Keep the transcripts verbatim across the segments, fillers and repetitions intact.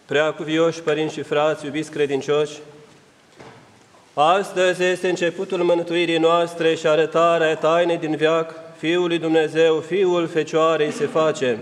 Preacuvioși părinți și frați, iubiți credincioși, astăzi este începutul mântuirii noastre și arătarea tainei din veac, Fiul lui Dumnezeu, Fiul Fecioarei se face.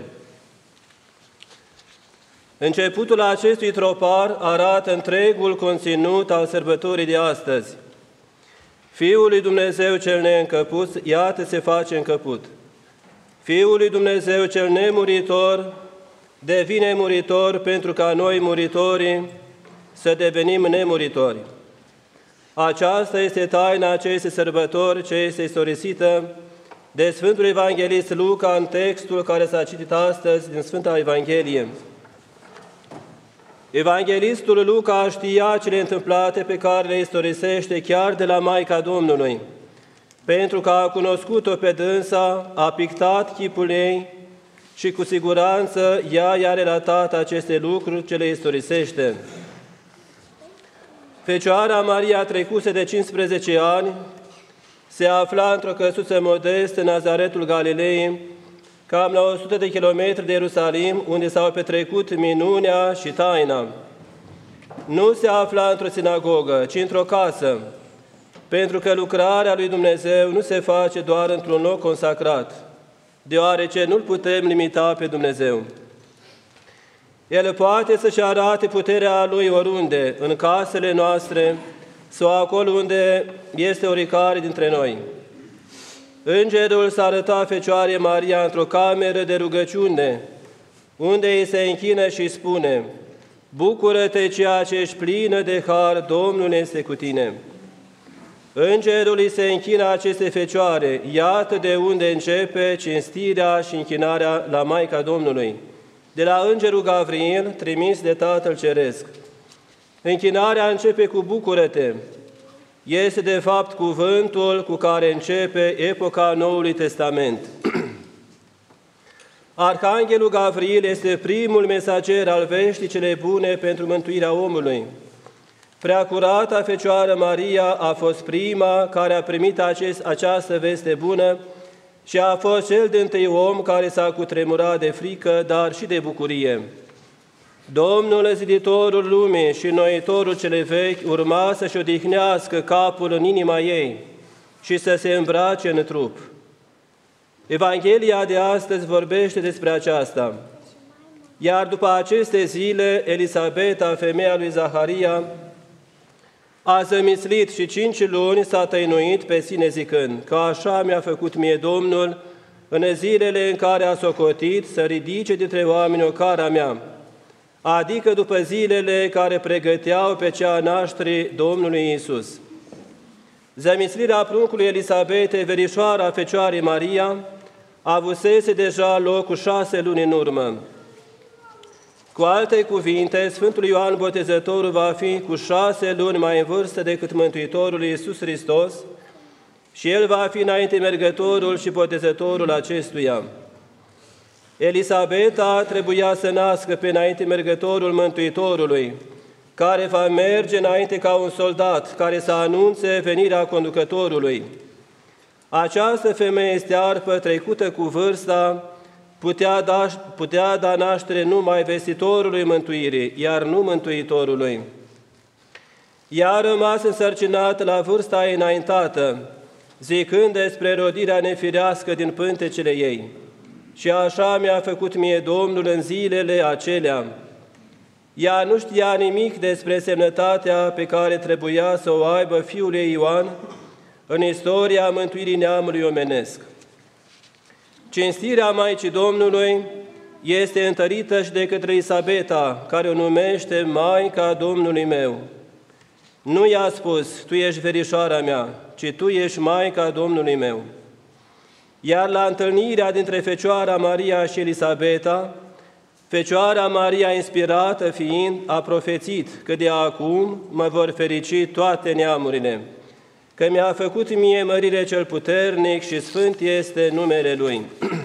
Începutul acestui tropar arată întregul conținut al sărbătorii de astăzi. Fiul lui Dumnezeu cel neîncăput, iată se face încăput. Fiul lui Dumnezeu cel nemuritor devine muritor pentru ca noi muritorii să devenim nemuritori. Aceasta este taina acestei sărbători ce este istorisită de Sfântul Evanghelist Luca în textul care s-a citit astăzi din Sfânta Evanghelie. Evanghelistul Luca știa cele întâmplate pe care le istorisește chiar de la Maica Domnului, pentru că a cunoscut-o pe dânsa, a pictat chipul ei și cu siguranță ea i-a relatat aceste lucruri ce le istorisește. Fecioara Maria trecuse de cincisprezece ani, se afla într-o căsuță modestă în Nazaretul Galilei, cam la o sută de kilometri de Ierusalim, unde s-au petrecut minunea și taina. Nu se afla într-o sinagogă, ci într-o casă, pentru că lucrarea lui Dumnezeu nu se face doar într-un loc consacrat, deoarece nu-L putem limita pe Dumnezeu. El poate să-și arate puterea Lui oriunde, în casele noastre sau acolo unde este oricare dintre noi. Îngerul s-a arătat Fecioarei Maria într-o cameră de rugăciune, unde îi se închină și spune: „Bucură-te, ceea ce ești plină de har, Domnul este cu tine.” Îngerul îi se închină aceste fecioare, iată de unde începe cinstirea și închinarea la Maica Domnului, de la Îngerul Gavril, trimis de Tatăl Ceresc. Închinarea începe cu bucură-te. Este de fapt cuvântul cu care începe epoca Noului Testament. Arhanghelul Gavril este primul mesager al veștii cele bune pentru mântuirea omului. Preacurata Fecioară Maria a fost prima care a primit acest, această veste bună și a fost cel dintâi om care s-a cutremurat de frică, dar și de bucurie. Domnul, ziditorul lumii și înnoitorul cele vechi, urma să-și odihnească capul în inima ei și să se îmbrace în trup. Evanghelia de astăzi vorbește despre aceasta. Iar după aceste zile, Elisabeta, femeia lui Zaharia, a zămislit și cinci luni s-a tăinuit pe sine zicând: „Că așa mi-a făcut mie Domnul în zilele în care a socotit să ridice dintre oameni o cara mea, adică după zilele care pregăteau pe cea nașterii Domnului Iisus.” Zămislirea pruncului Elisabetei, verișoara Fecioarei Maria, avusese deja loc cu șase luni în urmă. Cu alte cuvinte, Sfântul Ioan Botezătorul va fi cu șase luni mai în vârstă decât Mântuitorul Iisus Hristos și el va fi înainte mergătorul și botezătorul acestuia. Elisabeta trebuia să nască pe înainte mergătorul Mântuitorului, care va merge înainte ca un soldat care să anunțe venirea conducătorului. Această femeie stearpă, trecută cu vârsta, putea da, putea da naștere numai vestitorului mântuirii, iar nu Mântuitorului. Ea a rămas însărcinată la vârsta ei înaintată, zicând despre rodirea nefirească din pântecele ei: „Și așa mi-a făcut mie Domnul în zilele acelea.” Ea nu știa nimic despre semnătatea pe care trebuia să o aibă fiul ei Ioan în istoria mântuirii neamului omenesc. Cinstirea Maicii Domnului este întărită și de către Elisabeta, care o numește Maica Domnului meu. Nu i-a spus: „Tu ești verișoara mea”, ci „Tu ești Maica Domnului meu”. Iar la întâlnirea dintre Fecioara Maria și Elisabeta, Fecioara Maria, inspirată fiind, a profețit că de acum mă vor ferici toate neamurile, că mi-a făcut mie mărire cel puternic și sfânt este numele Lui.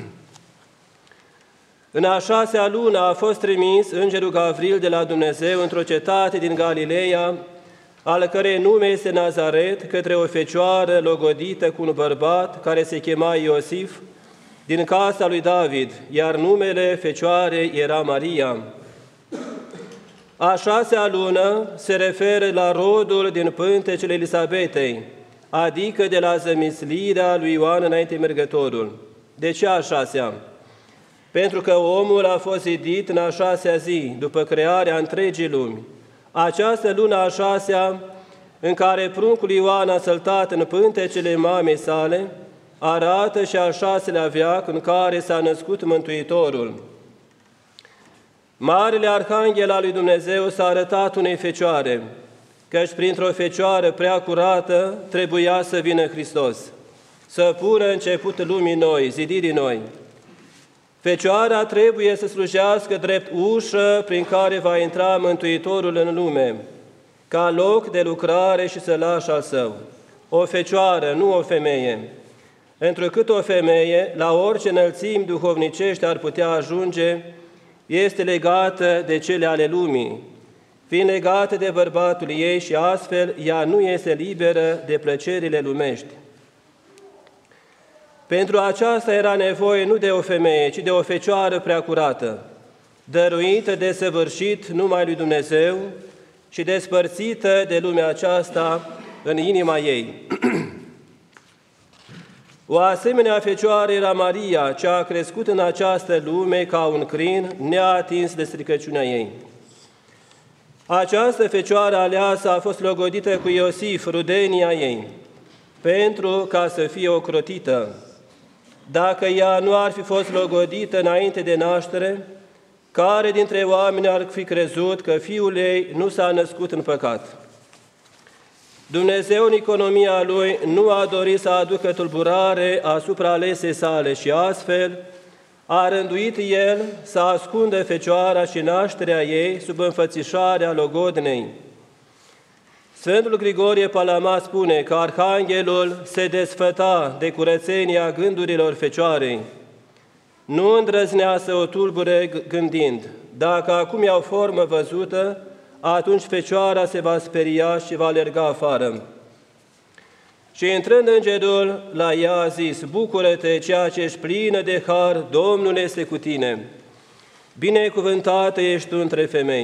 În a șasea lună a fost trimis Îngerul Gavril de la Dumnezeu într-o cetate din Galileea, al cărei nume este Nazaret, către o fecioară logodită cu un bărbat care se chema Iosif, din casa lui David, iar numele fecioarei era Maria. A șasea lună se referă la rodul din pântecele Elisabetei, adică de la zămislirea lui Ioan înainte mergătorul. De ce a șasea? Pentru că omul a fost zidit în a șasea zi, după crearea întregii lumi. Această lună a șasea, în care pruncul Ioan a săltat în pântecele mamei sale, arată și al șaselea veac în care s-a născut Mântuitorul. Marele Arhanghel al lui Dumnezeu s-a arătat unei fecioare, căci printr-o fecioară prea curată trebuia să vină Hristos, să pună început lumii noi, zidirii noi. Fecioara trebuie să slujească drept ușă prin care va intra Mântuitorul în lume, ca loc de lucrare și sălaș al său. O fecioară, nu o femeie, întrucât o femeie, la orice înălțimi duhovnicești ar putea ajunge, este legată de cele ale lumii, fiind legată de bărbatul ei și astfel ea nu este liberă de plăcerile lumești. Pentru aceasta era nevoie nu de o femeie, ci de o fecioară prea curată, dăruită de săvârșit numai lui Dumnezeu și despărțită de lumea aceasta în inima ei. O asemenea fecioară era Maria, cea a crescut în această lume ca un crin neatins de stricăciunea ei. Această fecioară aleasă a fost logodită cu Iosif, rudenia ei, pentru ca să fie ocrotită. Dacă ea nu ar fi fost logodită înainte de naștere, care dintre oameni ar fi crezut că fiul ei nu s-a născut în păcat? Dumnezeu, în economia Lui, nu a dorit să aducă tulburare asupra alesei sale și astfel a rânduit El să ascundă Fecioara și nașterea ei sub înfățișarea logodnei. Sfântul Grigorie Palama spune că Arhanghelul se desfăta de curățenia gândurilor Fecioarei. Nu îndrăznea să o tulbure gândind, dacă acum iau formă văzută, atunci Fecioara se va speria și va alerga afară. Și intrând îngerul la ea a zis, bucură-te, ceea ce ești plină de har, Domnul este cu tine. Binecuvântată ești tu între femei.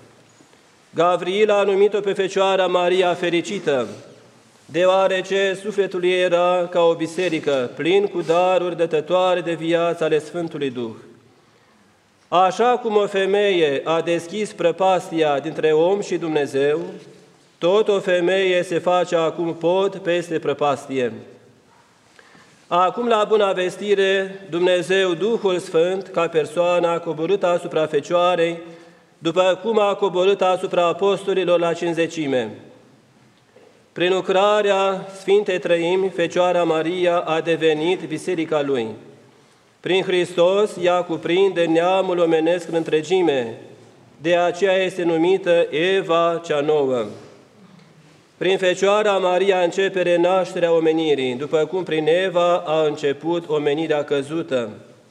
Gavril a numit-o pe Fecioara Maria fericită, deoarece sufletul ei era ca o biserică, plin cu daruri dătătoare de viață ale Sfântului Duh. Așa cum o femeie a deschis prăpastia dintre om și Dumnezeu, tot o femeie se face acum pod peste prăpastie. Acum, la Buna Vestire, Dumnezeu, Duhul Sfânt, ca persoană, a coborât asupra Fecioarei, după cum a coborât asupra apostolilor la Cincizecime. Prin lucrarea Sfintei Trăimi, Fecioara Maria a devenit biserica Lui. Prin Hristos, ea cuprinde neamul omenesc în întregime, de aceea este numită Eva cea nouă. Prin Fecioara Maria începe renașterea omenirii, după cum prin Eva a început omenirea căzută.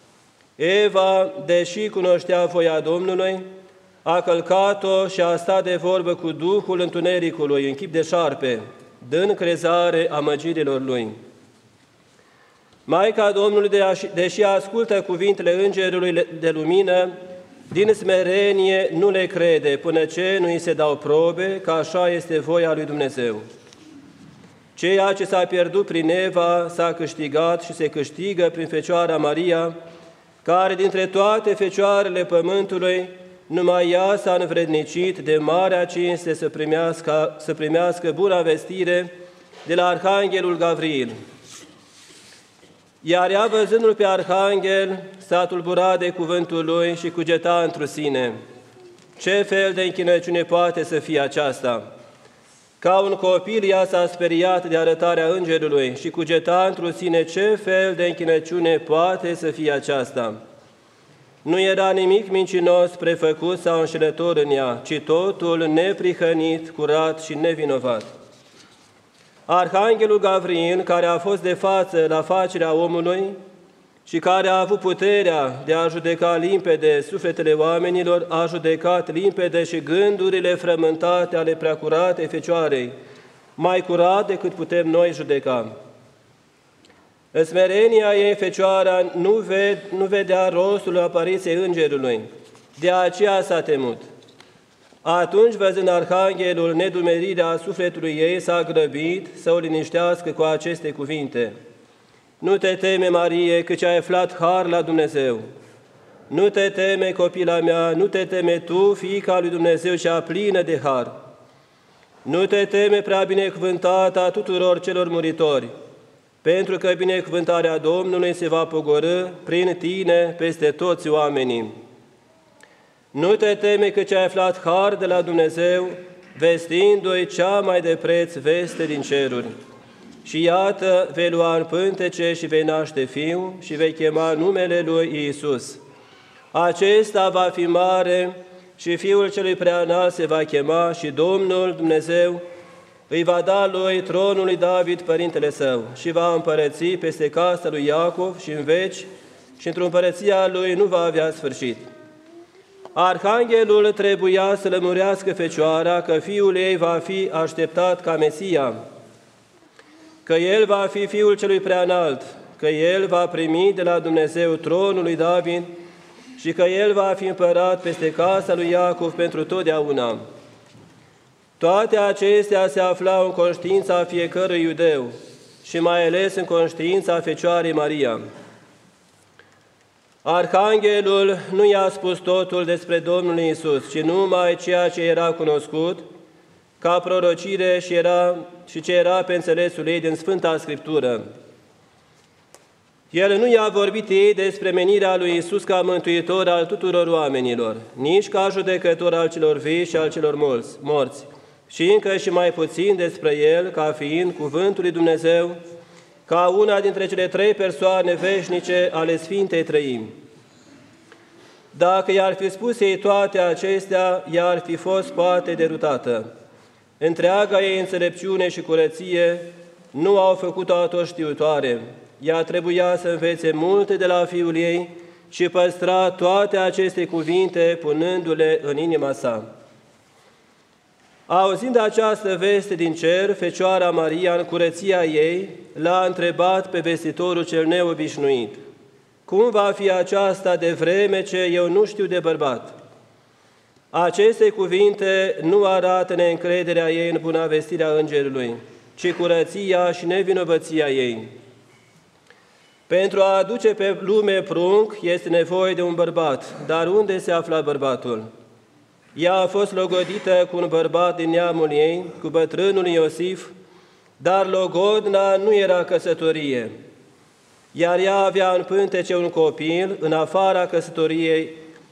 Eva, deși cunoștea voia Domnului, a călcat-o și a stat de vorbă cu Duhul Întunericului, în chip de șarpe, dând crezare amăgirilor lui. Maica Domnului, deși ascultă cuvintele Îngerului de lumină, din smerenie nu le crede, până ce nu îi se dau probe că așa este voia lui Dumnezeu. Ceea ce s-a pierdut prin Eva s-a câștigat și se câștigă prin Fecioara Maria, care dintre toate fecioarele pământului, numai ea s-a învrednicit de marea cinste să primească, să primească buna vestire de la Arhanghelul Gavril. Iar ea, văzându-l pe Arhanghel, s-a tulburat de cuvântul lui și cugeta întru sine. Ce fel de închinăciune poate să fie aceasta? Ca un copil, ea s-a speriat de arătarea îngerului și cugeta întru sine ce fel de închinăciune poate să fie aceasta. Nu era nimic mincinos, prefăcut sau înșelător în ea, ci totul neprihănit, curat și nevinovat. Arhanghelul Gavril, care a fost de față la facerea omului și care a avut puterea de a judeca limpede sufletele oamenilor, a judecat limpede și gândurile frământate ale preacurate Fecioarei, mai curat decât putem noi judeca. În smerenia ei, Fecioara nu, ved, nu vedea rostul apariției îngerului, de aceea s-a temut. Atunci, văzând arhanghelul nedumerirea sufletului ei, s-a grăbit să o liniștească cu aceste cuvinte: Nu te teme, Marie, căci ai aflat har la Dumnezeu. Nu te teme, copila mea, nu te teme tu, fiica lui Dumnezeu, cea plină de har. Nu te teme, prea binecuvântată a tuturor celor muritori, pentru că binecuvântarea Domnului se va pogorî prin tine peste toți oamenii. Nu te teme, căci ai aflat har de la Dumnezeu, vestindu-i cea mai de preț veste din ceruri. Și iată, vei lua în pântece și vei naște fiu și vei chema numele lui Iisus. Acesta va fi mare și Fiul celui Preanalt se va chema și Domnul Dumnezeu îi va da lui tronul lui David, părintele său, și va împărăți peste casa lui Iacov și în veci, și într-o împărăția lui nu va avea sfârșit. Arhanghelul trebuia să lămurească Fecioara că fiul ei va fi așteptat ca Mesia, că el va fi Fiul celui Preanalt, că el va primi de la Dumnezeu tronul lui David și că el va fi împărat peste casa lui Iacov pentru totdeauna. Toate acestea se aflau în conștiința fiecărui iudeu și mai ales în conștiința Fecioarei Maria. Arhanghelul nu i-a spus totul despre Domnul Iisus, ci numai ceea ce era cunoscut ca prorocire și, era, și ce era pe înțelesul ei din Sfânta Scriptură. El nu i-a vorbit ei despre menirea lui Iisus ca mântuitor al tuturor oamenilor, nici ca judecător al celor vii și al celor mulți, morți, și încă și mai puțin despre El ca fiind cuvântul lui Dumnezeu, ca una dintre cele trei persoane veșnice ale Sfintei Trăimi. Dacă i-ar fi spus ei toate acestea, ea ar fi fost poate derutată. Întreaga ei înțelepciune și curăție nu au făcut-o atoștiutoare. Ea trebuia să învețe multe de la Fiul ei și păstra toate aceste cuvinte punându-le în inima sa. Auzind această veste din cer, Fecioara Maria, în curăția ei, l-a întrebat pe vestitorul cel neobișnuit: Cum va fi aceasta de vreme ce eu nu știu de bărbat? Aceste cuvinte nu arată neîncrederea ei în bunăvestirea îngerului, ci curăția și nevinovăția ei. Pentru a aduce pe lume prunc este nevoie de un bărbat, dar unde se afla bărbatul? Ea a fost logodită cu un bărbat din neamul ei, cu bătrânul Iosif, dar logodna nu era căsătorie, iar ea avea în pântece un copil în afara căsătoriei,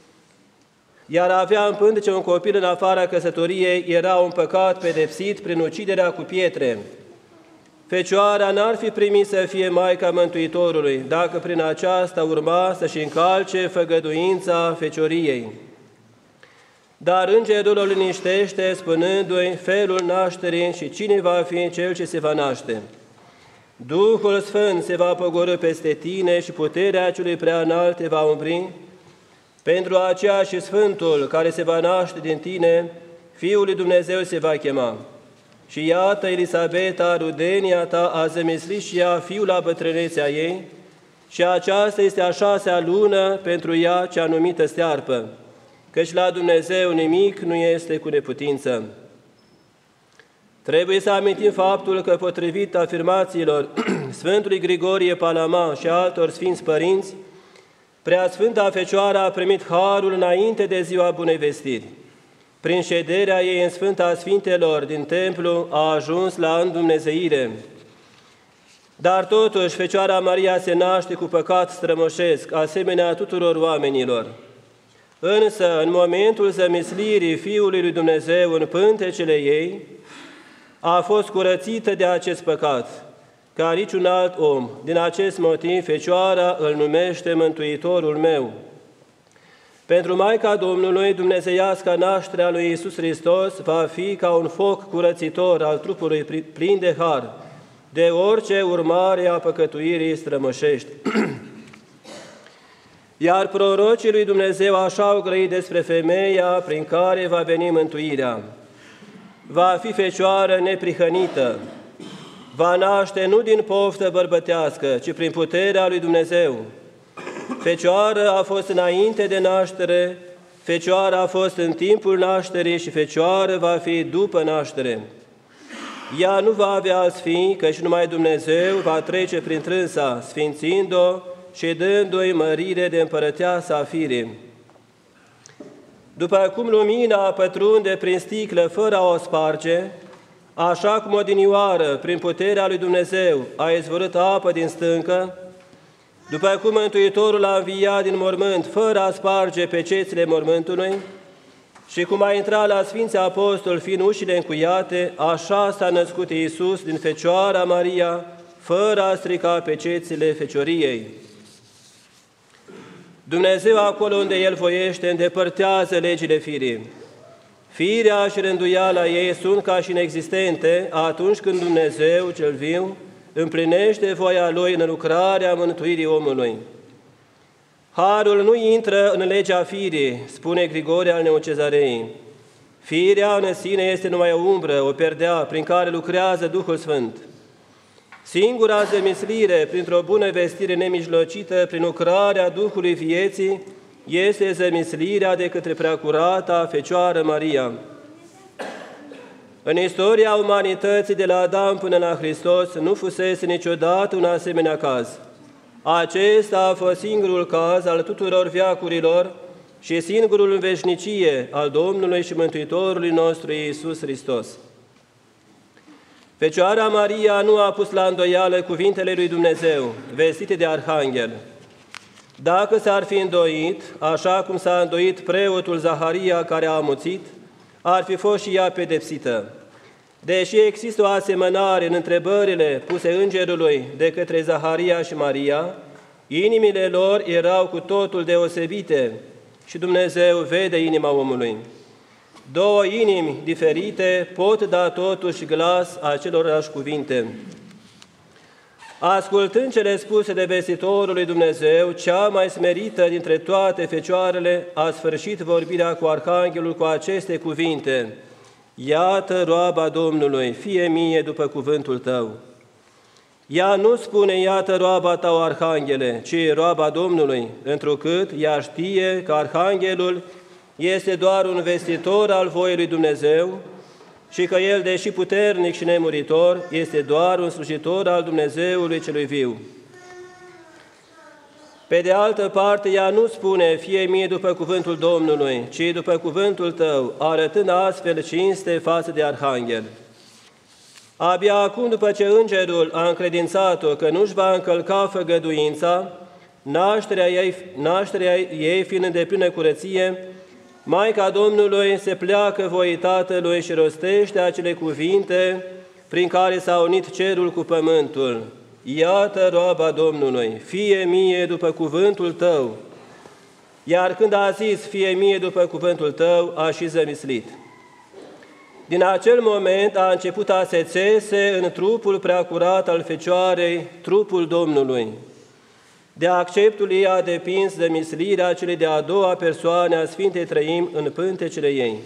iar avea în pântece un copil în afara căsătoriei era un păcat pedepsit prin uciderea cu pietre. Fecioara n-ar fi primit să fie Maica Mântuitorului, dacă prin aceasta urma să-și încalce făgăduința fecioriei. Dar îngerul o liniștește, spunându-i felul nașterii și cine va fi cel ce se va naște. Duhul Sfânt se va pogorî peste tine și puterea celui Preanalt te va umbri. Pentru aceea și Sfântul care se va naște din tine, Fiul lui Dumnezeu se va chema. Și iată, Elisabeta, rudenia ta, a zămislit și ea fiul la bătrânețea ei, și aceasta este a șasea lună pentru ea cea numită stearpă, căci la Dumnezeu nimic nu este cu neputință. Trebuie să amintim faptul că, potrivit afirmațiilor Sfântului Grigorie Palama și altor Sfinți Părinți, Preasfânta Fecioară a primit harul înainte de ziua Bunei Vestiri. Prin șederea ei în Sfânta Sfintelor din templu a ajuns la îndumnezeire. Dar totuși Fecioara Maria se naște cu păcat strămoșesc, asemenea tuturor oamenilor. Însă, în momentul zămislirii Fiului lui Dumnezeu în pântecele ei, a fost curățită de acest păcat, ca niciun alt om. Din acest motiv, Fecioara îl numește Mântuitorul meu. Pentru Maica Domnului, dumnezeiasca nașterea lui Iisus Hristos va fi ca un foc curățitor al trupului plin de har, de orice urmare a păcătuirii strămoșești. Iar prorocii lui Dumnezeu așa au grăit despre femeia prin care va veni mântuirea. Va fi fecioară neprihănită, va naște nu din poftă bărbătească, ci prin puterea lui Dumnezeu. Fecioară a fost înainte de naștere Fecioara a fost în timpul nașterii și fecioară va fi după naștere. Ea nu va avea alți fii, căci numai Dumnezeu va trece prin trânsa, sfințind-o și dându-i mărire de împărăteasă a firii. După cum lumina pătrunde prin sticlă fără a o sparge, așa cum odinioară, prin puterea lui Dumnezeu, a izvorât apă din stâncă, după cum Mântuitorul a înviat din mormânt fără a sparge pecețile mormântului, și cum a intrat la Sfinții Apostoli fiind ușile încuiate, așa s-a născut Iisus din Fecioara Maria, fără a strica pecețile fecioriei. Dumnezeu, acolo unde El voiește, îndepărtează legile firii. Firea și rânduiala ei sunt ca și inexistente atunci când Dumnezeu, cel viu, împlinește voia Lui în lucrarea mântuirii omului. Harul nu intră în legea firii, spune Grigore al Neocezarei. Firea în sine este numai o umbră, o perdea, prin care lucrează Duhul Sfânt. Singura zămislire, printr-o bună vestire nemijlocită, prin lucrarea Duhului vieții, este zămislirea de către Preacurata Fecioară Maria. În istoria umanității de la Adam până la Hristos nu fusese niciodată un asemenea caz. Acesta a fost singurul caz al tuturor veacurilor și singurul în veșnicie al Domnului și Mântuitorului nostru Iisus Hristos. Fecioara Maria nu a pus la îndoială cuvintele lui Dumnezeu, vestite de Arhanghel. Dacă s-ar fi îndoit, așa cum s-a îndoit preotul Zaharia care a amuțit, ar fi fost și ea pedepsită. Deși există o asemănare în întrebările puse îngerului de către Zaharia și Maria, inimile lor erau cu totul deosebite și Dumnezeu vede inima omului. Două inimi diferite pot da totuși glas acelorași cuvinte. Ascultând cele spuse de vestitorul lui Dumnezeu, cea mai smerită dintre toate fecioarele a sfârșit vorbirea cu Arhanghelul cu aceste cuvinte: Iată roaba Domnului, fie mie după cuvântul tău. Ea nu spune, iată roaba ta, Arhanghele, ci roaba Domnului, întrucât ea știe că Arhanghelul este doar un vestitor al voii lui Dumnezeu și că el, deși puternic și nemuritor, este doar un slujitor al Dumnezeului celui viu. Pe de altă parte, ea nu spune, fie mie după cuvântul Domnului, ci după cuvântul tău, arătând astfel cinste față de Arhanghel. Abia acum, după ce îngerul a încredințat-o că nu-și va încălca făgăduința, nașterea ei, nașterea ei fiind în deplină curăție, Maica Domnului se pleacă voii Tatălui și rostește acele cuvinte prin care s-a unit cerul cu pământul. Iată roaba Domnului, fie mie după cuvântul tău. Iar când a zis, fie mie după cuvântul tău, a și zămislit. Din acel moment a început a se țese în trupul preacurat al Fecioarei, trupul Domnului. De acceptul ei a depins zămislirea celei de-a doua persoane a Sfintei Trăim în pântecele ei.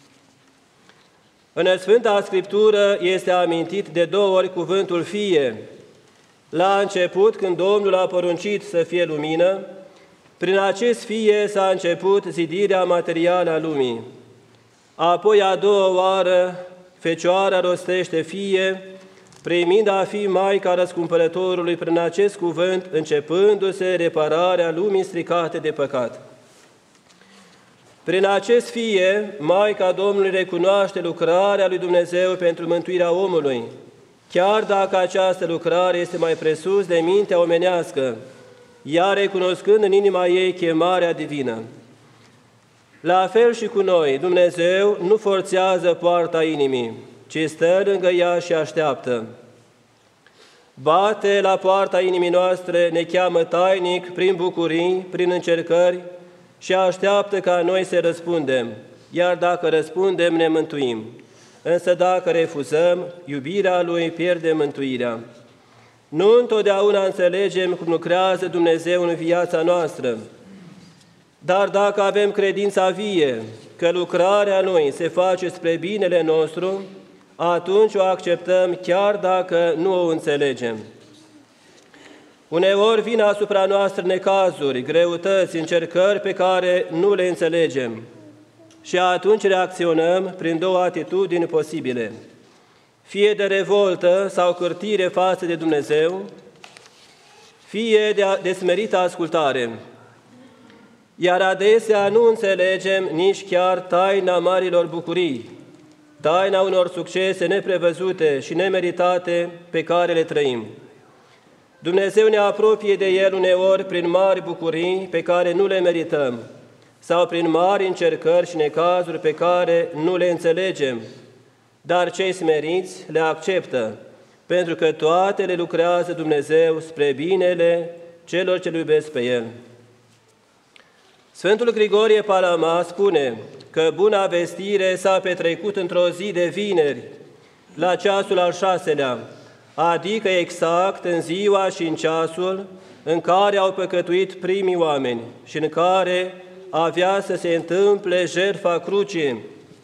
În Sfânta Scriptură este amintit de două ori cuvântul fie. La început, când Domnul a poruncit să fie lumină, prin acest fie s-a început zidirea materială a lumii. Apoi, a doua oară, Fecioara rostește fie, primind a fi Maica Răscumpărătorului prin acest cuvânt, începându-se repararea lumii stricate de păcat. Prin acest fie, Maica Domnului recunoaște lucrarea lui Dumnezeu pentru mântuirea omului, chiar dacă această lucrare este mai presus de mintea omenească, ea recunoscând în inima ei chemarea divină. La fel și cu noi, Dumnezeu nu forțează poarta inimii, ci stă lângă ea și așteaptă. Bate la poarta inimii noastre, ne cheamă tainic, prin bucurii, prin încercări și așteaptă ca noi să răspundem, iar dacă răspundem, ne mântuim. Însă dacă refuzăm, iubirea Lui pierde mântuirea. Nu întotdeauna înțelegem cum lucrează Dumnezeu în viața noastră, dar dacă avem credința vie că lucrarea Lui se face spre binele nostru, atunci o acceptăm chiar dacă nu o înțelegem. Uneori vin asupra noastră necazuri, greutăți, încercări pe care nu le înțelegem și atunci reacționăm prin două atitudini posibile, fie de revoltă sau cârtire față de Dumnezeu, fie de, de smerită ascultare. Iar adesea nu înțelegem nici chiar taina marilor bucurii, taina unor succese neprevăzute și nemeritate pe care le trăim. Dumnezeu ne apropie de El uneori prin mari bucurii pe care nu le merităm sau prin mari încercări și necazuri pe care nu le înțelegem, dar cei smeriți le acceptă, pentru că toate le lucrează Dumnezeu spre binele celor ce iubesc pe El. Sfântul Grigorie Palama spune că buna vestire s-a petrecut într-o zi de vineri, la ceasul al șaselea, adică exact în ziua și în ceasul în care au păcătuit primii oameni și în care avea să se întâmple jertfa crucii.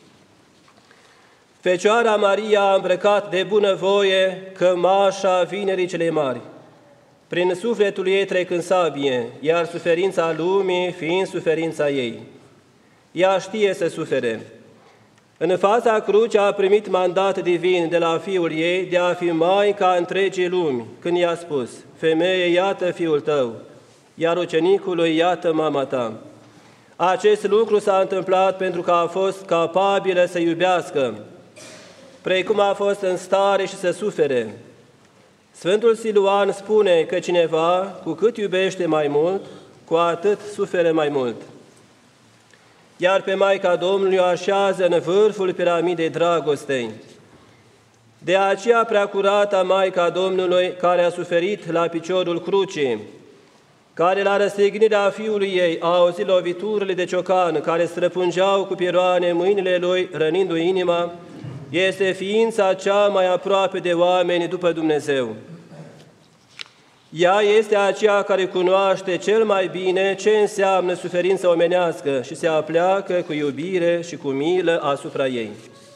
Fecioara Maria a îmbrăcat de bunăvoie cămașa vinerii cele mari, prin sufletul ei trecând sabie, iar suferința lumii fiind suferința ei. Ea știe să sufere. În fața crucii a primit mandat divin de la Fiul ei de a fi Maica întregii lumi, când i-a spus: femeie, iată Fiul tău, iar ucenicului, iată mama ta. Acest lucru s-a întâmplat pentru că a fost capabilă să iubească, precum a fost în stare și să sufere. Sfântul Siluan spune că cineva, cu cât iubește mai mult, cu atât suferă mai mult. Iar pe Maica Domnului o așează în vârful piramidei dragostei. De aceea preacurata Maica Domnului, care a suferit la piciorul crucii, care la răstignirea Fiului ei a auzit loviturile de ciocan care străpungeau cu piroane mâinile lui, rănindu-i inima, este ființa cea mai aproape de oameni după Dumnezeu. Ea este aceea care cunoaște cel mai bine ce înseamnă suferința omenească și se apleacă cu iubire și cu milă asupra ei.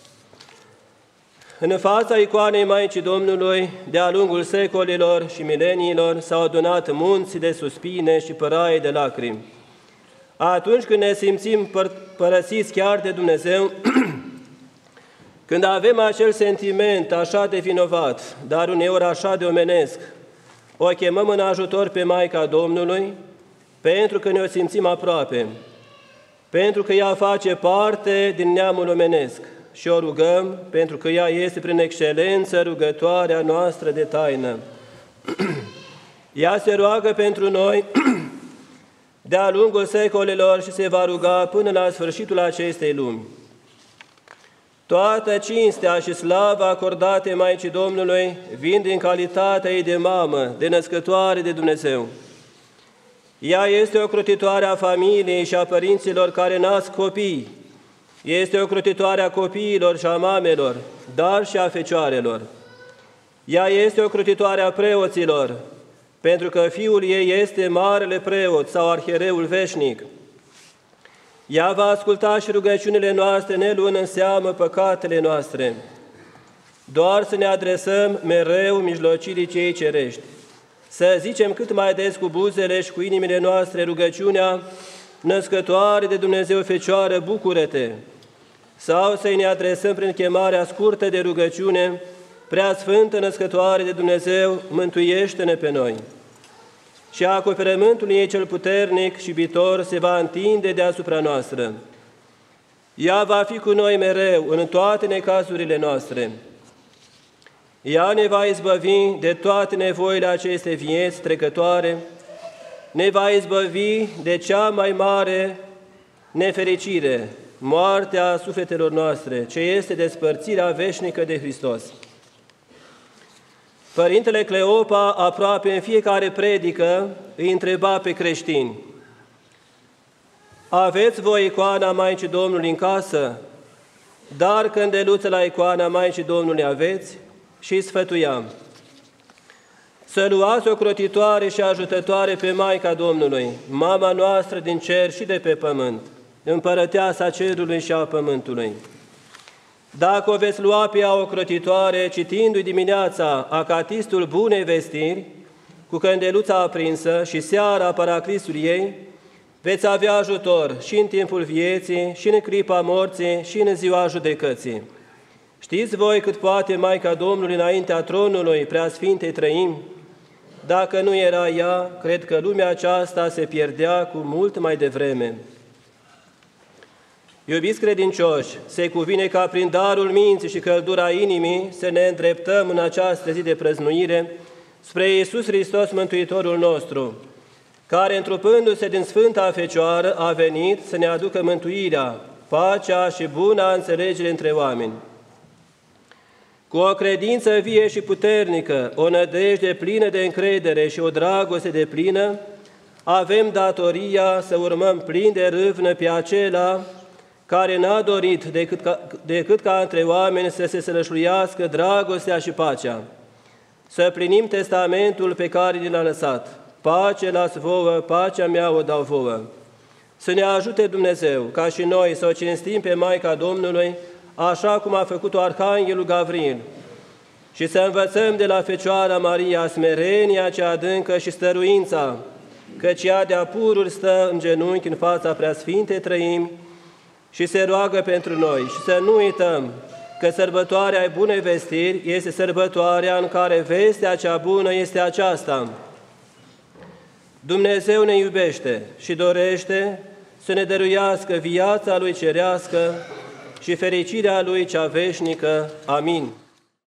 În fața icoanei Maicii Domnului, de-a lungul secolilor și mileniilor, s-au adunat munți de suspine și păraie de lacrimi. Atunci când ne simțim păr- părăsiți chiar de Dumnezeu, când avem acel sentiment așa de vinovat, dar uneori așa de omenesc, o chemăm în ajutor pe Maica Domnului, pentru că ne-o simțim aproape, pentru că ea face parte din neamul omenesc și o rugăm pentru că ea este prin excelență rugătoarea noastră de taină. Ea se roagă pentru noi de-a lungul secolelor și se va ruga până la sfârșitul acestei lumi. Toată cinstea și slava acordate Maicii Domnului vin din calitatea ei de mamă, de născătoare de Dumnezeu. Ea este ocrotitoare a familiei și a părinților care nasc copii. Este ocrotitoare a copiilor și a mamelor, dar și a fecioarelor. Ea este ocrotitoare a preoților, pentru că Fiul ei este marele preot sau arhiereul veșnic. Ea va asculta și rugăciunile noastre, ne luând în seamă păcatele noastre, doar să ne adresăm mereu mijlocirii cei cerești. Să zicem cât mai des cu buzele și cu inimile noastre rugăciunea: născătoare de Dumnezeu Fecioară, bucură-te! Sau să-i ne adresăm prin chemarea scurtă de rugăciune: Prea Sfântă Născătoare de Dumnezeu, mântuiește-ne pe noi! Și acoperământul ei cel puternic și iubitor se va întinde deasupra noastră. Ea va fi cu noi mereu în toate necazurile noastre. Ea ne va izbăvi de toate nevoile acestei vieți trecătoare, ne va izbăvi de cea mai mare nefericire, moartea sufletelor noastre, ce este despărțirea veșnică de Hristos. Părintele Cleopa, aproape în fiecare predică, îi întreba pe creștini: aveți voi icoana Maicii Domnului în casă? Dar cândeluță la icoana Maicii Domnului aveți? Și îi sfătuiam: să luați ocrotitoare și ajutătoare pe Maica Domnului, mama noastră din cer și de pe pământ, împărăteasa cerului și a pământului. Dacă o veți lua pe ea ocrotitoare, citindu-i dimineața acatistul Bunei Vestiri, cu candeluța aprinsă și seara Paraclisului ei, veți avea ajutor și în timpul vieții, și în clipa morții, și în ziua judecății. Știți voi cât poate Maica Domnului înaintea tronului Preasfintei Trăimi? Dacă nu era ea, cred că lumea aceasta se pierdea cu mult mai devreme. Iubiți credincioși, se cuvine ca prin darul minții și căldura inimii să ne îndreptăm în această zi de prăznuire spre Iisus Hristos, Mântuitorul nostru, care, întrupându-se din Sfânta Fecioară, a venit să ne aducă mântuirea, pacea și buna înțelegere între oameni. Cu o credință vie și puternică, o nădejde plină de încredere și o dragoste de plină, avem datoria să urmăm plin de râvnă pe acela care n-a dorit decât ca, decât ca între oameni să se sălășluiască dragostea și pacea. Să plinim testamentul pe care ni l-a lăsat. Pace las vouă, pacea mea o dau vouă. Să ne ajute Dumnezeu ca și noi să o cinstim pe Maica Domnului, așa cum a făcut-o Arhanghelul Gavril, și să învățăm de la Fecioara Maria smerenia cea adâncă și stăruința, căci ea de-a pururi stă în genunchi în fața Preasfintei Trăimi și se roagă pentru noi. Și să nu uităm că sărbătoarea Bunei Vestiri este sărbătoarea în care vestea cea bună este aceasta: Dumnezeu ne iubește și dorește să ne dăruiască viața Lui cerească și fericirea Lui cea veșnică. Amin.